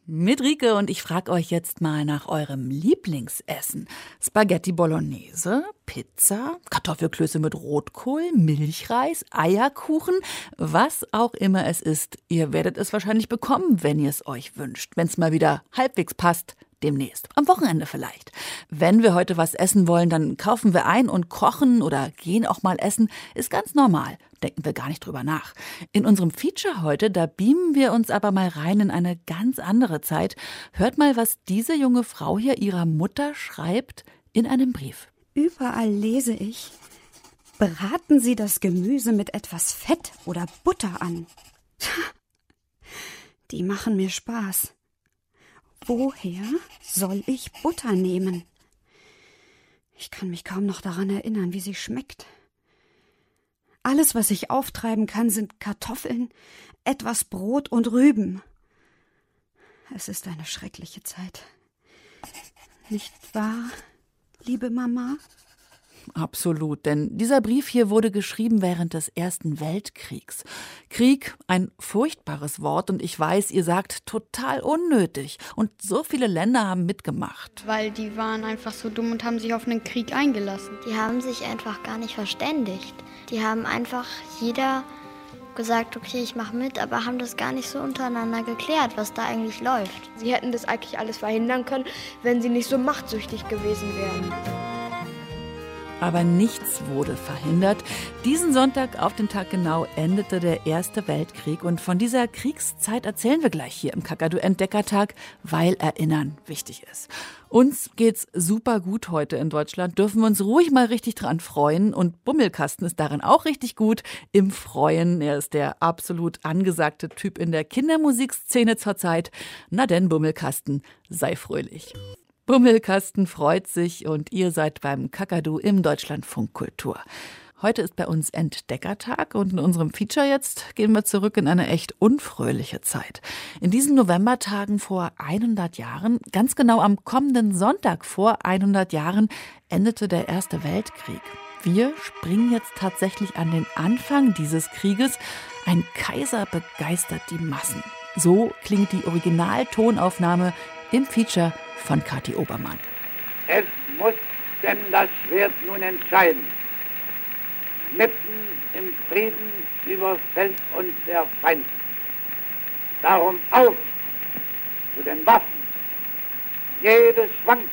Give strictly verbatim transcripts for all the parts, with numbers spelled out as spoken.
Mit Rike und ich frage euch jetzt mal nach eurem Lieblingsessen. Spaghetti Bolognese, Pizza, Kartoffelklöße mit Rotkohl, Milchreis, Eierkuchen, was auch immer es ist. Ihr werdet es wahrscheinlich bekommen, wenn ihr es euch wünscht, wenn es mal wieder halbwegs passt. Demnächst. Am Wochenende vielleicht. Wenn wir heute was essen wollen, dann kaufen wir ein und kochen oder gehen auch mal essen. Ist ganz normal. Denken wir gar nicht drüber nach. In unserem Feature heute, da beamen wir uns aber mal rein in eine ganz andere Zeit. Hört mal, was diese junge Frau hier ihrer Mutter schreibt in einem Brief. Überall lese ich, braten Sie das Gemüse mit etwas Fett oder Butter an. Die machen mir Spaß. Woher soll ich Butter nehmen? Ich kann mich kaum noch daran erinnern, wie sie schmeckt. Alles, was ich auftreiben kann, sind Kartoffeln, etwas Brot und Rüben. Es ist eine schreckliche Zeit. Nicht wahr, liebe Mama? Absolut, denn dieser Brief hier wurde geschrieben während des Ersten Weltkriegs. Krieg, ein furchtbares Wort, und ich weiß, ihr sagt total unnötig. Und so viele Länder haben mitgemacht. Weil die waren einfach so dumm und haben sich auf einen Krieg eingelassen. Die haben sich einfach gar nicht verständigt. Die haben einfach jeder gesagt, okay, ich mache mit, aber haben das gar nicht so untereinander geklärt, was da eigentlich läuft. Sie hätten das eigentlich alles verhindern können, wenn sie nicht so machtsüchtig gewesen wären. Aber nichts wurde verhindert. Diesen Sonntag auf den Tag genau endete der Erste Weltkrieg. Und von dieser Kriegszeit erzählen wir gleich hier im Kakadu-Entdeckertag, weil Erinnern wichtig ist. Uns geht's super gut heute in Deutschland, dürfen wir uns ruhig mal richtig dran freuen. Und Bummelkasten ist darin auch richtig gut im Freuen. Er ist der absolut angesagte Typ in der Kindermusikszene zurzeit. Na denn, Bummelkasten, sei fröhlich. Bummelkasten freut sich und ihr seid beim Kakadu im Deutschlandfunk Kultur. Heute ist bei uns Entdeckertag und in unserem Feature jetzt gehen wir zurück in eine echt unfröhliche Zeit. In diesen Novembertagen vor hundert Jahren, ganz genau am kommenden Sonntag vor hundert Jahren, endete der Erste Weltkrieg. Wir springen jetzt tatsächlich an den Anfang dieses Krieges. Ein Kaiser begeistert die Massen. So klingt die Originaltonaufnahme im Feature von Kathi Obermann. Es muss denn das Schwert nun entscheiden. Mitten im Frieden überfällt uns der Feind. Darum auf zu den Waffen. Jedes Schwanken,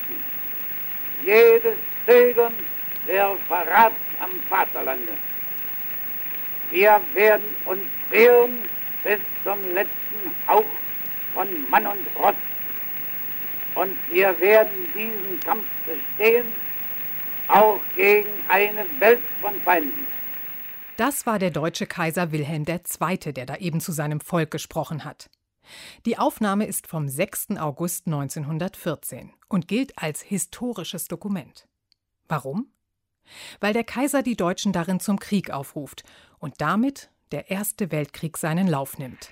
jedes Zögern, der Verrat am Vaterlande. Wir werden uns wehren bis zum letzten Hauch von Mann und Ross. Und wir werden diesen Kampf bestehen, auch gegen eine Welt von Feinden. Das war der deutsche Kaiser Wilhelm der Zweite., der da eben zu seinem Volk gesprochen hat. Die Aufnahme ist vom sechsten August neunzehnhundertvierzehn und gilt als historisches Dokument. Warum? Weil der Kaiser die Deutschen darin zum Krieg aufruft und damit der Erste Weltkrieg seinen Lauf nimmt.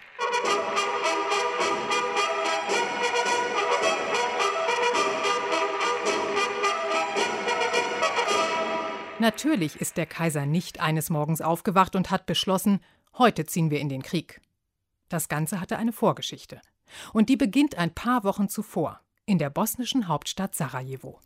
Natürlich ist der Kaiser nicht eines Morgens aufgewacht und hat beschlossen, heute ziehen wir in den Krieg. Das Ganze hatte eine Vorgeschichte. Und die beginnt ein paar Wochen zuvor, in der bosnischen Hauptstadt Sarajevo.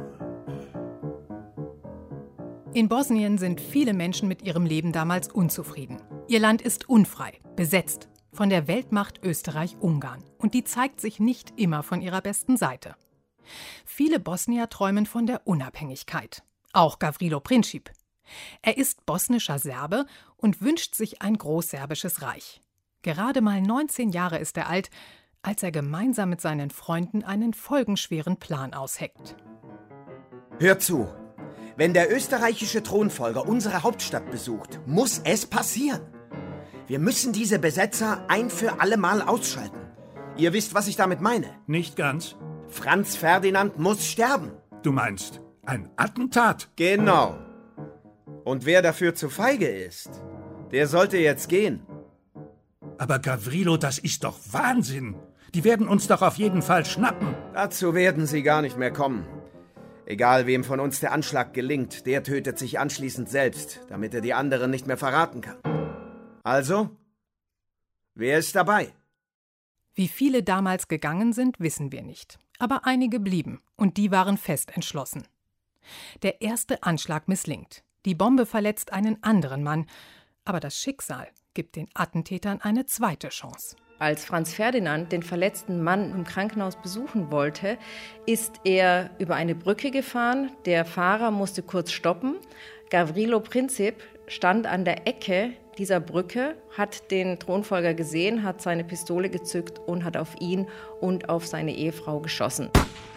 In Bosnien sind viele Menschen mit ihrem Leben damals unzufrieden. Ihr Land ist unfrei, besetzt von der Weltmacht Österreich-Ungarn. Und die zeigt sich nicht immer von ihrer besten Seite. Viele Bosnier träumen von der Unabhängigkeit. Auch Gavrilo Princip. Er ist bosnischer Serbe und wünscht sich ein großserbisches Reich. Gerade mal neunzehn Jahre ist er alt, als er gemeinsam mit seinen Freunden einen folgenschweren Plan ausheckt. Hört zu! Wenn der österreichische Thronfolger unsere Hauptstadt besucht, muss es passieren. Wir müssen diese Besetzer ein für alle Mal ausschalten. Ihr wisst, was ich damit meine. Nicht ganz. Franz Ferdinand muss sterben. Du meinst ein Attentat? Genau. Und wer dafür zu feige ist, der sollte jetzt gehen. Aber Gavrilo, das ist doch Wahnsinn. Die werden uns doch auf jeden Fall schnappen. Dazu werden sie gar nicht mehr kommen. Egal, wem von uns der Anschlag gelingt, der tötet sich anschließend selbst, damit er die anderen nicht mehr verraten kann. Also, wer ist dabei? Wie viele damals gegangen sind, wissen wir nicht. Aber einige blieben, und die waren fest entschlossen. Der erste Anschlag misslingt. Die Bombe verletzt einen anderen Mann. Aber das Schicksal gibt den Attentätern eine zweite Chance. Als Franz Ferdinand den verletzten Mann im Krankenhaus besuchen wollte, ist er über eine Brücke gefahren. Der Fahrer musste kurz stoppen. Gavrilo Princip stand an der Ecke dieser Brücke, hat den Thronfolger gesehen, hat seine Pistole gezückt und hat auf ihn und auf seine Ehefrau geschossen.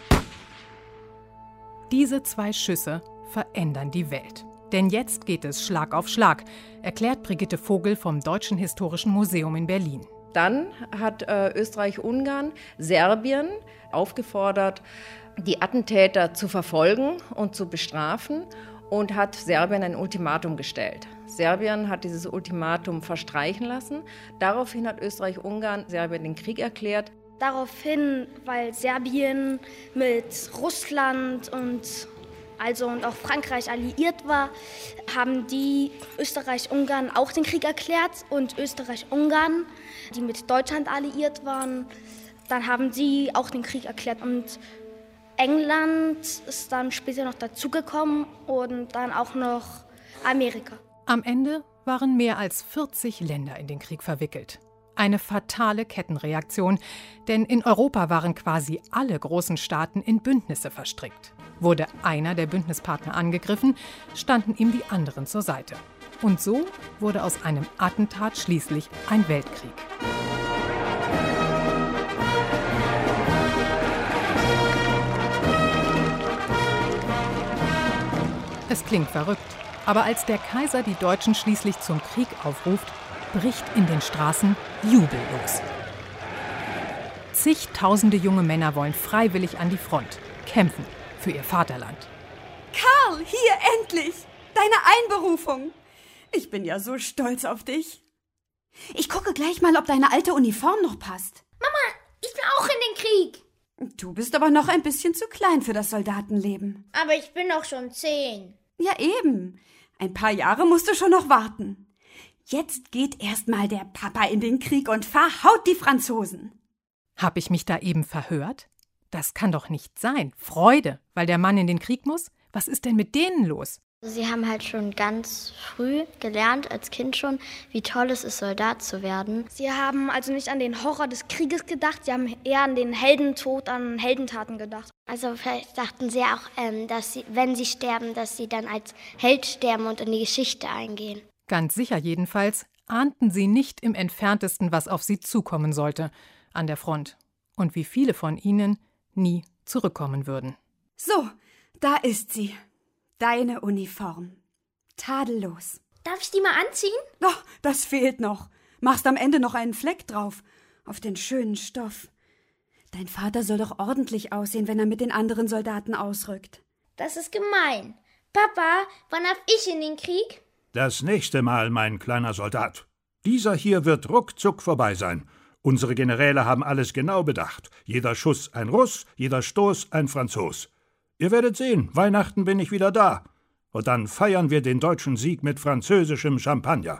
Diese zwei Schüsse verändern die Welt. Denn jetzt geht es Schlag auf Schlag, erklärt Brigitte Vogel vom Deutschen Historischen Museum in Berlin. Dann hat äh, Österreich-Ungarn Serbien aufgefordert, die Attentäter zu verfolgen und zu bestrafen und hat Serbien ein Ultimatum gestellt. Serbien hat dieses Ultimatum verstreichen lassen. Daraufhin hat Österreich-Ungarn Serbien den Krieg erklärt. Daraufhin, weil Serbien mit Russland und also und auch Frankreich alliiert war, haben die Österreich-Ungarn auch den Krieg erklärt und Österreich-Ungarn, die mit Deutschland alliiert waren, dann haben sie auch den Krieg erklärt und England ist dann später noch dazugekommen und dann auch noch Amerika. Am Ende waren mehr als vierzig Länder in den Krieg verwickelt. Eine fatale Kettenreaktion, denn in Europa waren quasi alle großen Staaten in Bündnisse verstrickt. Wurde einer der Bündnispartner angegriffen, standen ihm die anderen zur Seite. Und so wurde aus einem Attentat schließlich ein Weltkrieg. Es klingt verrückt, aber als der Kaiser die Deutschen schließlich zum Krieg aufruft, bricht in den Straßen Jubel los. Zigtausende junge Männer wollen freiwillig an die Front, kämpfen für ihr Vaterland. Karl, hier endlich! Deine Einberufung! Ich bin ja so stolz auf dich. Ich gucke gleich mal, ob deine alte Uniform noch passt. Mama, ich will auch in den Krieg. Du bist aber noch ein bisschen zu klein für das Soldatenleben. Aber ich bin doch schon zehn. Ja, eben. Ein paar Jahre musst du schon noch warten. Jetzt geht erst mal der Papa in den Krieg und verhaut die Franzosen. Hab ich mich da eben verhört? Das kann doch nicht sein. Freude, weil der Mann in den Krieg muss? Was ist denn mit denen los? Sie haben halt schon ganz früh gelernt, als Kind schon, wie toll es ist, Soldat zu werden. Sie haben also nicht an den Horror des Krieges gedacht, sie haben eher an den Heldentod, an Heldentaten gedacht. Also vielleicht dachten sie auch, ähm, dass sie, wenn sie sterben, dass sie dann als Held sterben und in die Geschichte eingehen. Ganz sicher jedenfalls ahnten sie nicht im Entferntesten, was auf sie zukommen sollte an der Front und wie viele von ihnen nie zurückkommen würden. So, da ist sie. Deine Uniform. Tadellos. Darf ich die mal anziehen? Doch, das fehlt noch. Machst am Ende noch einen Fleck drauf. Auf den schönen Stoff. Dein Vater soll doch ordentlich aussehen, wenn er mit den anderen Soldaten ausrückt. Das ist gemein. Papa, wann darf ich in den Krieg? Das nächste Mal, mein kleiner Soldat. Dieser hier wird ruckzuck vorbei sein. Unsere Generäle haben alles genau bedacht. Jeder Schuss ein Russ, jeder Stoß ein Franzos. Ihr werdet sehen, Weihnachten bin ich wieder da. Und dann feiern wir den deutschen Sieg mit französischem Champagner.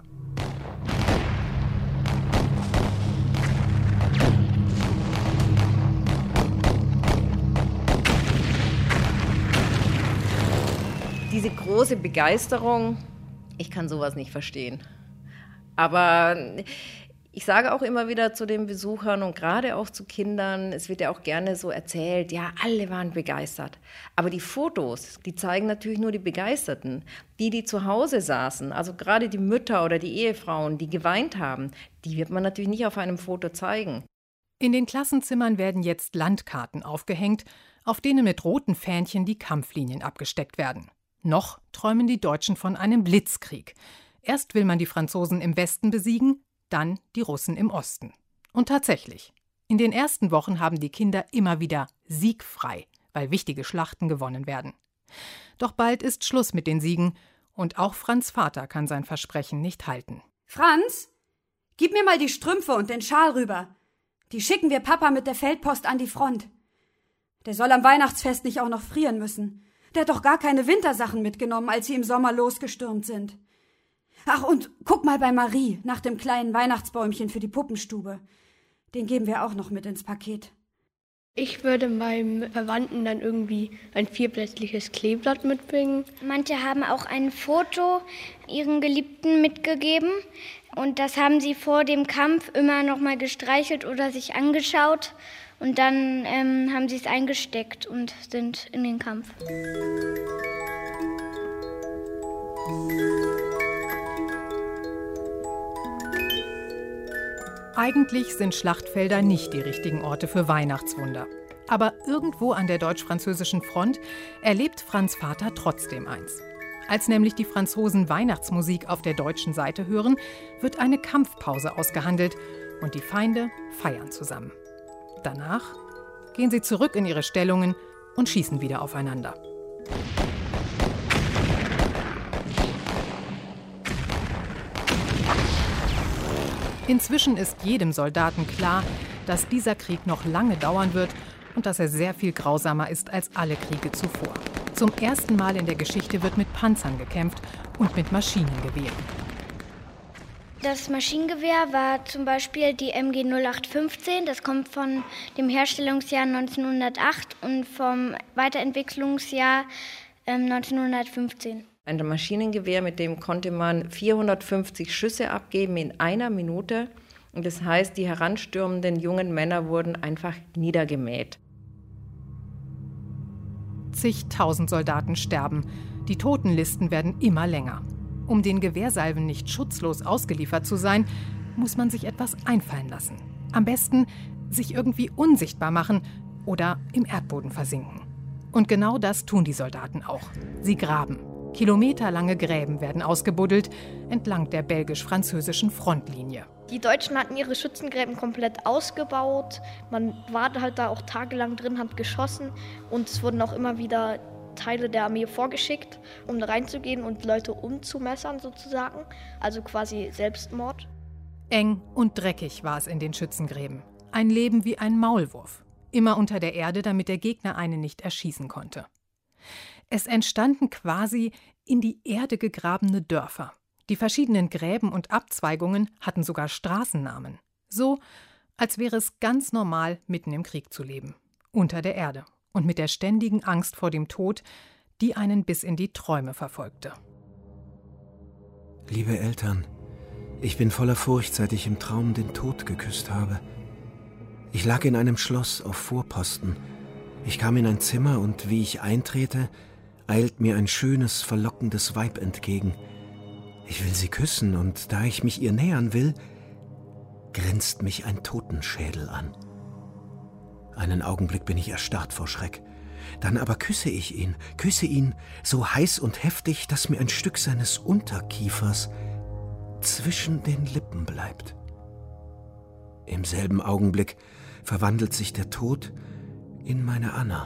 Diese große Begeisterung, ich kann sowas nicht verstehen. Aber ich sage auch immer wieder zu den Besuchern und gerade auch zu Kindern, es wird ja auch gerne so erzählt, ja, alle waren begeistert. Aber die Fotos, die zeigen natürlich nur die Begeisterten. Die, die zu Hause saßen, also gerade die Mütter oder die Ehefrauen, die geweint haben, die wird man natürlich nicht auf einem Foto zeigen. In den Klassenzimmern werden jetzt Landkarten aufgehängt, auf denen mit roten Fähnchen die Kampflinien abgesteckt werden. Noch träumen die Deutschen von einem Blitzkrieg. Erst will man die Franzosen im Westen besiegen, dann die Russen im Osten. Und tatsächlich, in den ersten Wochen haben die Kinder immer wieder siegfrei, weil wichtige Schlachten gewonnen werden. Doch bald ist Schluss mit den Siegen und auch Franz' Vater kann sein Versprechen nicht halten. Franz, gib mir mal die Strümpfe und den Schal rüber. Die schicken wir Papa mit der Feldpost an die Front. Der soll am Weihnachtsfest nicht auch noch frieren müssen. Der hat doch gar keine Wintersachen mitgenommen, als sie im Sommer losgestürmt sind. Ach, und guck mal bei Marie nach dem kleinen Weihnachtsbäumchen für die Puppenstube. Den geben wir auch noch mit ins Paket. Ich würde meinem Verwandten dann irgendwie ein vierblättliches Kleeblatt mitbringen. Manche haben auch ein Foto ihren Geliebten mitgegeben. Und das haben sie vor dem Kampf immer noch mal gestreichelt oder sich angeschaut. Und dann ähm, haben sie es eingesteckt und sind in den Kampf. Eigentlich sind Schlachtfelder nicht die richtigen Orte für Weihnachtswunder. Aber irgendwo an der deutsch-französischen Front erlebt Franz' Vater trotzdem eins. Als nämlich die Franzosen Weihnachtsmusik auf der deutschen Seite hören, wird eine Kampfpause ausgehandelt und die Feinde feiern zusammen. Danach gehen sie zurück in ihre Stellungen und schießen wieder aufeinander. Inzwischen ist jedem Soldaten klar, dass dieser Krieg noch lange dauern wird und dass er sehr viel grausamer ist als alle Kriege zuvor. Zum ersten Mal in der Geschichte wird mit Panzern gekämpft und mit Maschinengewehren. Das Maschinengewehr war zum Beispiel die M G null acht fünfzehn. Das kommt von dem Herstellungsjahr neunzehnhundertacht und vom Weiterentwicklungsjahr ähm, neunzehnhundertfünfzehn. Ein Maschinengewehr, mit dem konnte man vierhundertfünfzig Schüsse abgeben in einer Minute. Und das heißt, die heranstürmenden jungen Männer wurden einfach niedergemäht. Zigtausend Soldaten sterben. Die Totenlisten werden immer länger. Um den Gewehrsalven nicht schutzlos ausgeliefert zu sein, muss man sich etwas einfallen lassen. Am besten sich irgendwie unsichtbar machen oder im Erdboden versinken. Und genau das tun die Soldaten auch. Sie graben. Kilometerlange Gräben werden ausgebuddelt entlang der belgisch-französischen Frontlinie. Die Deutschen hatten ihre Schützengräben komplett ausgebaut. Man war halt da auch tagelang drin, hat geschossen und es wurden auch immer wieder Teile der Armee vorgeschickt, um da reinzugehen und Leute umzumessern sozusagen, also quasi Selbstmord. Eng und dreckig war es in den Schützengräben. Ein Leben wie ein Maulwurf. Immer unter der Erde, damit der Gegner einen nicht erschießen konnte. Es entstanden quasi in die Erde gegrabene Dörfer. Die verschiedenen Gräben und Abzweigungen hatten sogar Straßennamen. So, als wäre es ganz normal, mitten im Krieg zu leben. Unter der Erde. Und mit der ständigen Angst vor dem Tod, die einen bis in die Träume verfolgte. Liebe Eltern, ich bin voller Furcht, seit ich im Traum den Tod geküsst habe. Ich lag in einem Schloss auf Vorposten. Ich kam in ein Zimmer und wie ich eintrete, eilt mir ein schönes, verlockendes Weib entgegen. Ich will sie küssen und da ich mich ihr nähern will, grinst mich ein Totenschädel an. Einen Augenblick bin ich erstarrt vor Schreck. Dann aber küsse ich ihn, küsse ihn so heiß und heftig, dass mir ein Stück seines Unterkiefers zwischen den Lippen bleibt. Im selben Augenblick verwandelt sich der Tod in meine Anna.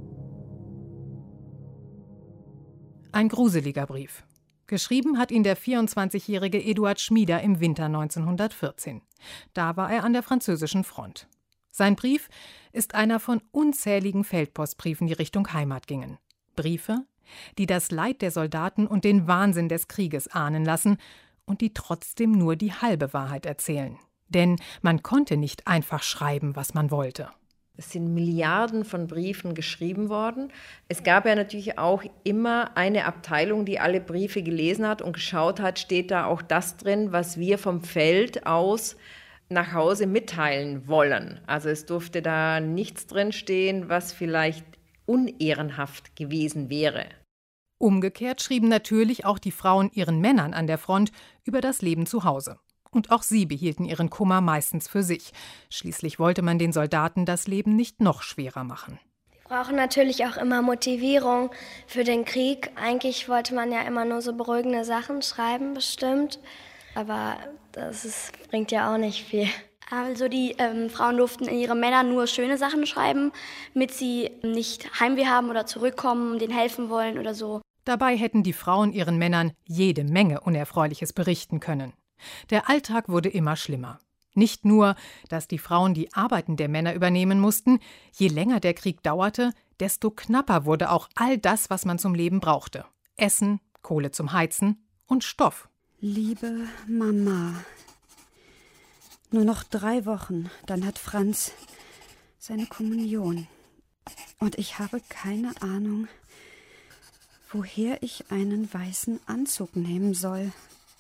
Ein gruseliger Brief. Geschrieben hat ihn der vierundzwanzigjährige Eduard Schmieder im Winter neunzehnhundertvierzehn. Da war er an der französischen Front. Sein Brief ist einer von unzähligen Feldpostbriefen, die Richtung Heimat gingen. Briefe, die das Leid der Soldaten und den Wahnsinn des Krieges ahnen lassen und die trotzdem nur die halbe Wahrheit erzählen. Denn man konnte nicht einfach schreiben, was man wollte. Es sind Milliarden von Briefen geschrieben worden. Es gab ja natürlich auch immer eine Abteilung, die alle Briefe gelesen hat und geschaut hat, steht da auch das drin, was wir vom Feld aus nach Hause mitteilen wollen. Also es durfte da nichts drin stehen, was vielleicht unehrenhaft gewesen wäre. Umgekehrt schrieben natürlich auch die Frauen ihren Männern an der Front über das Leben zu Hause. Und auch sie behielten ihren Kummer meistens für sich. Schließlich wollte man den Soldaten das Leben nicht noch schwerer machen. Die brauchen natürlich auch immer Motivierung für den Krieg. Eigentlich wollte man ja immer nur so beruhigende Sachen schreiben, bestimmt. Aber das ist, bringt ja auch nicht viel. Also die ähm, Frauen durften in ihre Männer nur schöne Sachen schreiben, damit sie nicht Heimweh haben oder zurückkommen, denen helfen wollen oder so. Dabei hätten die Frauen ihren Männern jede Menge Unerfreuliches berichten können. Der Alltag wurde immer schlimmer. Nicht nur, dass die Frauen die Arbeiten der Männer übernehmen mussten, je länger der Krieg dauerte, desto knapper wurde auch all das, was man zum Leben brauchte. Essen, Kohle zum Heizen und Stoff. Liebe Mama, Nur noch drei Wochen, dann hat Franz seine Kommunion. Und ich habe keine Ahnung, woher ich einen weißen Anzug nehmen soll.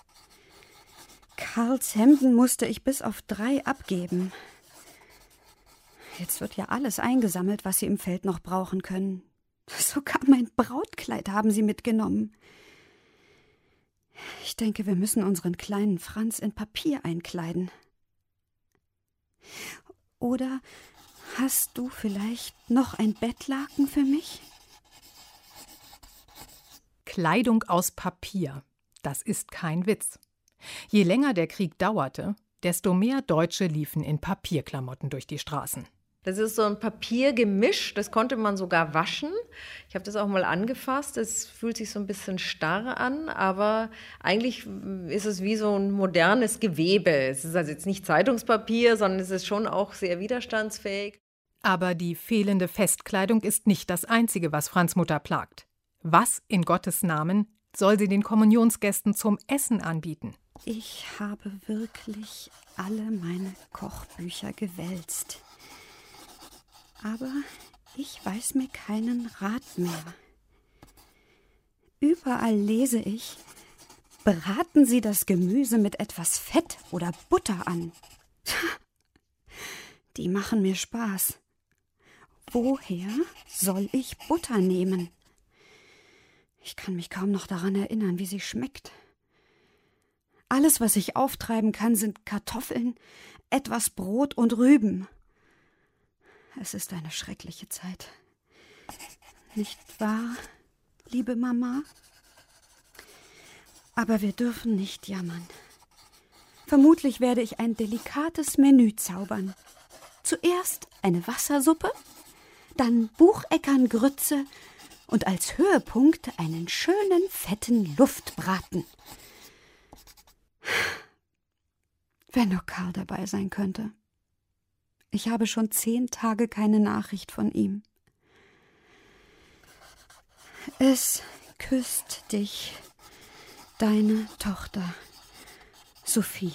Karls Hemden musste ich bis auf drei abgeben. Jetzt wird ja alles eingesammelt, was sie im Feld noch brauchen können. Sogar mein Brautkleid haben sie mitgenommen. Ich denke, wir müssen unseren kleinen Franz in Papier einkleiden. Oder hast du vielleicht noch ein Bettlaken für mich? Kleidung aus Papier, das ist kein Witz. Je länger der Krieg dauerte, desto mehr Deutsche liefen in Papierklamotten durch die Straßen. Das ist so ein Papiergemisch, das konnte man sogar waschen. Ich habe das auch mal angefasst, es fühlt sich so ein bisschen starr an, aber eigentlich ist es wie so ein modernes Gewebe. Es ist also jetzt nicht Zeitungspapier, sondern es ist schon auch sehr widerstandsfähig. Aber die fehlende Festkleidung ist nicht das Einzige, was Franz Mutter plagt. Was in Gottes Namen soll sie den Kommunionsgästen zum Essen anbieten? Ich habe wirklich alle meine Kochbücher gewälzt. Aber ich weiß mir keinen Rat mehr. Überall lese ich, braten Sie das Gemüse mit etwas Fett oder Butter an. Die machen mir Spaß. Woher soll ich Butter nehmen? Ich kann mich kaum noch daran erinnern, wie sie schmeckt. Alles, was ich auftreiben kann, sind Kartoffeln, etwas Brot und Rüben. Es ist eine schreckliche Zeit. Nicht wahr, liebe Mama? Aber wir dürfen nicht jammern. Vermutlich werde ich ein delikates Menü zaubern. Zuerst eine Wassersuppe, dann Bucheckerngrütze und als Höhepunkt einen schönen, fetten Luftbraten. Wenn nur Karl dabei sein könnte. Ich habe schon zehn Tage keine Nachricht von ihm. Es küsst dich, deine Tochter Sophie.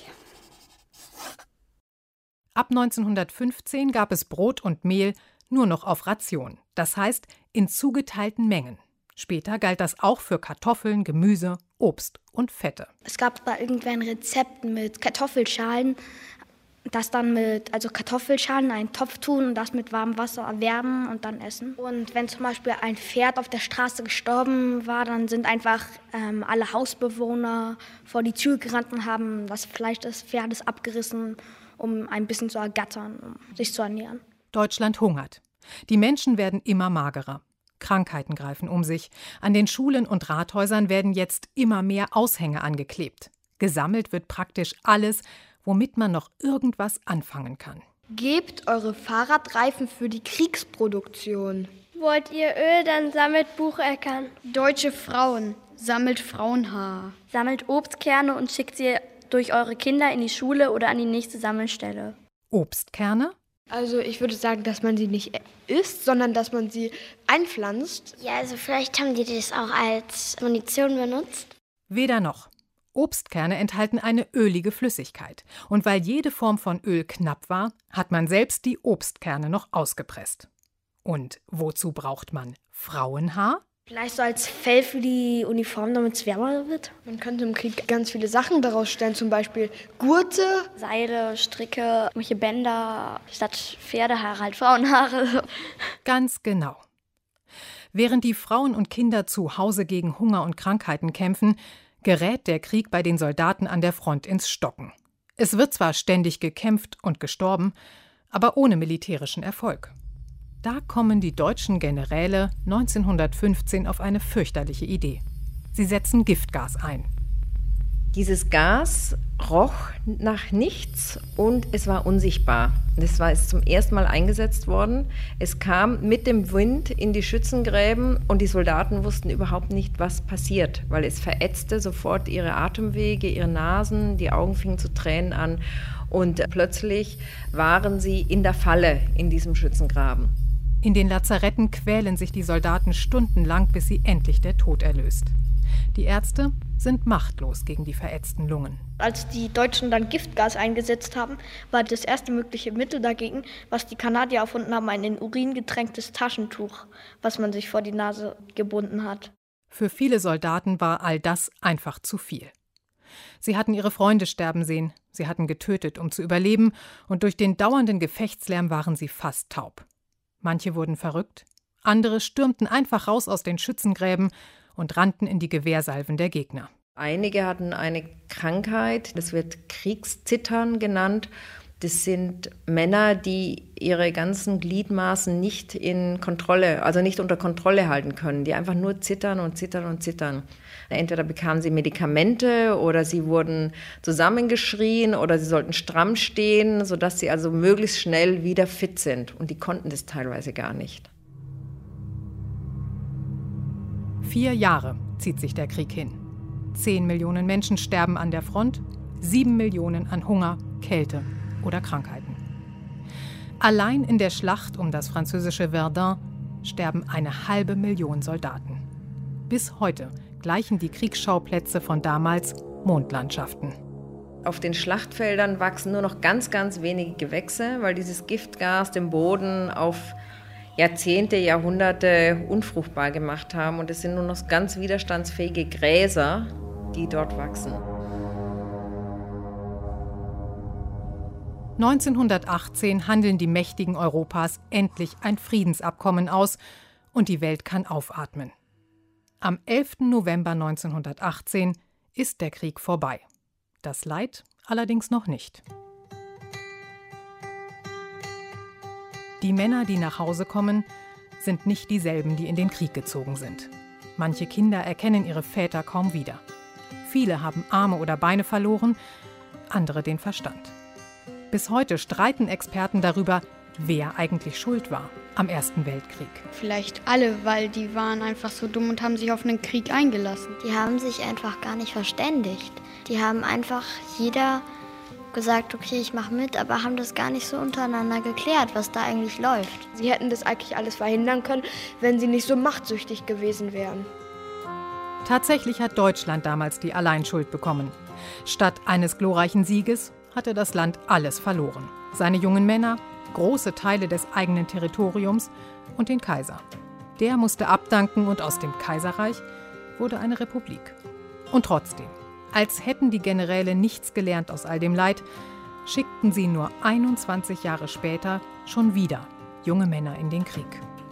Ab neunzehnhundertfünfzehn gab es Brot und Mehl nur noch auf Ration, das heißt in zugeteilten Mengen. Später galt das auch für Kartoffeln, Gemüse, Obst und Fette. Es gab bei irgendwann Rezepten mit Kartoffelschalen, das dann mit, also Kartoffelschalen in einen Topf tun und das mit warmem Wasser erwärmen und dann essen. Und wenn zum Beispiel ein Pferd auf der Straße gestorben war, dann sind einfach ähm, alle Hausbewohner vor die Tür gerannt und haben das Fleisch des Pferdes abgerissen, um ein bisschen zu ergattern, um sich zu ernähren. Deutschland hungert. Die Menschen werden immer magerer. Krankheiten greifen um sich. An den Schulen und Rathäusern werden jetzt immer mehr Aushänge angeklebt. Gesammelt wird praktisch alles, womit man noch irgendwas anfangen kann. Gebt eure Fahrradreifen für die Kriegsproduktion. Wollt ihr Öl, dann sammelt Bucheckern. Deutsche Frauen, sammelt Frauenhaar. Sammelt Obstkerne und schickt sie durch eure Kinder in die Schule oder an die nächste Sammelstelle. Obstkerne? Also ich würde sagen, dass man sie nicht isst, sondern dass man sie einpflanzt. Ja, also vielleicht haben die das auch als Munition benutzt. Weder noch. Obstkerne enthalten eine ölige Flüssigkeit. Und weil jede Form von Öl knapp war, hat man selbst die Obstkerne noch ausgepresst. Und wozu braucht man Frauenhaar? Vielleicht so als Fell für die Uniform, damit es wärmer wird. Man könnte im Krieg ganz viele Sachen daraus stellen, zum Beispiel Gurte, Seile, Stricke, irgendwelche Bänder, statt Pferdehaare halt Frauenhaare. Ganz genau. Während die Frauen und Kinder zu Hause gegen Hunger und Krankheiten kämpfen, gerät der Krieg bei den Soldaten an der Front ins Stocken. Es wird zwar ständig gekämpft und gestorben, aber ohne militärischen Erfolg. Da kommen die deutschen Generäle neunzehnhundertfünfzehn auf eine fürchterliche Idee. Sie setzen Giftgas ein. Dieses Gas roch nach nichts und es war unsichtbar. Das war jetzt zum ersten Mal eingesetzt worden. Es kam mit dem Wind in die Schützengräben und die Soldaten wussten überhaupt nicht, was passiert, weil es verätzte sofort ihre Atemwege, ihre Nasen, die Augen fingen zu tränen an und plötzlich waren sie in der Falle in diesem Schützengraben. In den Lazaretten quälen sich die Soldaten stundenlang, bis sie endlich der Tod erlöst. Die Ärzte sind machtlos gegen die verätzten Lungen. Als die Deutschen dann Giftgas eingesetzt haben, war das erste mögliche Mittel dagegen, was die Kanadier erfunden haben, ein in Urin getränktes Taschentuch, was man sich vor die Nase gebunden hat. Für viele Soldaten war all das einfach zu viel. Sie hatten ihre Freunde sterben sehen, sie hatten getötet, um zu überleben, und durch den dauernden Gefechtslärm waren sie fast taub. Manche wurden verrückt, andere stürmten einfach raus aus den Schützengräben und rannten in die Gewehrsalven der Gegner. Einige hatten eine Krankheit, das wird Kriegszittern genannt. Das sind Männer, die ihre ganzen Gliedmaßen nicht in Kontrolle, also nicht unter Kontrolle halten können, die einfach nur zittern und zittern und zittern. Entweder bekamen sie Medikamente oder sie wurden zusammengeschrien oder sie sollten stramm stehen, sodass sie also möglichst schnell wieder fit sind. Und die konnten das teilweise gar nicht. Vier Jahre zieht sich der Krieg hin. Zehn Millionen Menschen sterben an der Front, sieben Millionen an Hunger, Kälte oder Krankheiten. Allein in der Schlacht um das französische Verdun sterben eine halbe Million Soldaten. Bis heute gleichen die Kriegsschauplätze von damals Mondlandschaften. Auf den Schlachtfeldern wachsen nur noch ganz, ganz wenige Gewächse, weil dieses Giftgas den Boden auf Jahrzehnte, Jahrhunderte unfruchtbar gemacht haben. Und es sind nur noch ganz widerstandsfähige Gräser, die dort wachsen. neunzehnhundertachtzehn handeln die Mächtigen Europas endlich ein Friedensabkommen aus und die Welt kann aufatmen. Am elften November neunzehnhundertachtzehn ist der Krieg vorbei. Das Leid allerdings noch nicht. Die Männer, die nach Hause kommen, sind nicht dieselben, die in den Krieg gezogen sind. Manche Kinder erkennen ihre Väter kaum wieder. Viele haben Arme oder Beine verloren, andere den Verstand. Bis heute streiten Experten darüber, wer eigentlich schuld war am Ersten Weltkrieg. Vielleicht alle, weil die waren einfach so dumm und haben sich auf einen Krieg eingelassen. Die haben sich einfach gar nicht verständigt. Die haben einfach jeder gesagt, okay, ich mache mit, aber haben das gar nicht so untereinander geklärt, was da eigentlich läuft. Sie hätten das eigentlich alles verhindern können, wenn sie nicht so machtsüchtig gewesen wären. Tatsächlich hat Deutschland damals die Alleinschuld bekommen. Statt eines glorreichen Sieges hatte das Land alles verloren. Seine jungen Männer, große Teile des eigenen Territoriums und den Kaiser. Der musste abdanken und aus dem Kaiserreich wurde eine Republik. Und trotzdem, als hätten die Generäle nichts gelernt aus all dem Leid, schickten sie nur einundzwanzig Jahre später schon wieder junge Männer in den Krieg.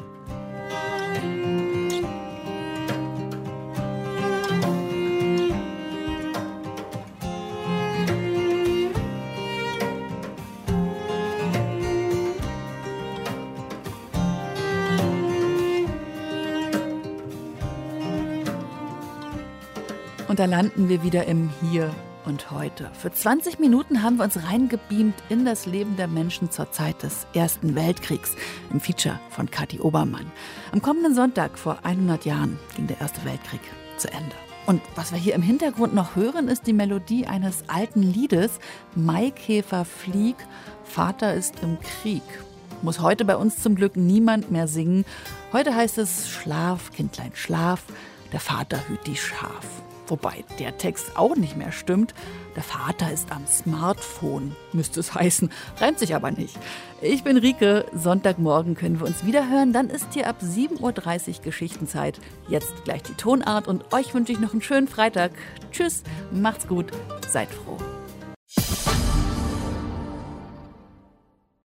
Und da landen wir wieder im Hier und Heute. Für zwanzig Minuten haben wir uns reingebeamt in das Leben der Menschen zur Zeit des Ersten Weltkriegs im Feature von Kathi Obermann. Am kommenden Sonntag vor hundert Jahren ging der Erste Weltkrieg zu Ende. Und was wir hier im Hintergrund noch hören, ist die Melodie eines alten Liedes, Maikäfer flieg, Vater ist im Krieg. Muss heute bei uns zum Glück niemand mehr singen. Heute heißt es Schlaf, Kindlein, schlaf, der Vater hüt die Schaf. Wobei der Text auch nicht mehr stimmt. Der Vater ist am Smartphone, müsste es heißen. Reimt sich aber nicht. Ich bin Rike. Sonntagmorgen können wir uns wieder hören. Dann ist hier ab sieben Uhr dreißig Geschichtenzeit. Jetzt gleich die Tonart und euch wünsche ich noch einen schönen Freitag. Tschüss, macht's gut, seid froh.